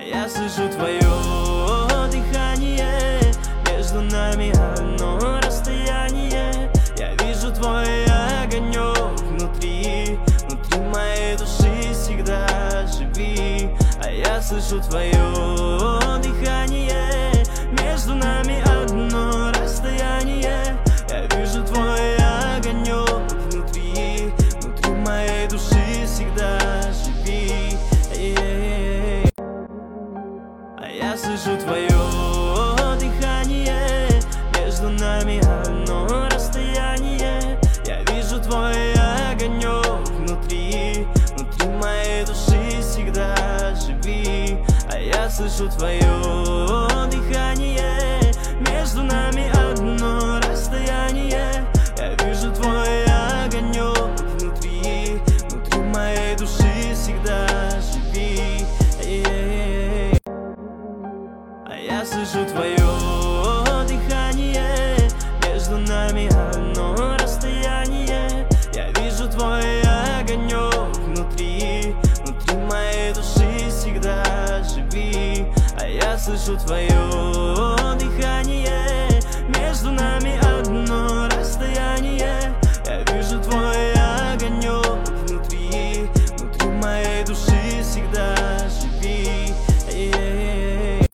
я слышу твое дыхание. Между нами одно расстояние. Я вижу твой огонек внутри моей души, всегда живи. А я слышу твое дыхание. Между нами одно расстояние. Я вижу твой огонек внутри моей души, всегда живи. А я слышу твое дыхание. Между нами одно расстояние. Я вижу твой огонек внутри моей души, всегда живи. А я слышу твое дыхание. Между нами одно расстояние. Я вижу твой огонек внутри моей души, всегда живи. А я слышу твое дыхание. Между нами одно расстояние. Я вижу твой огонек внутри моей души, всегда живи. А я слышу твое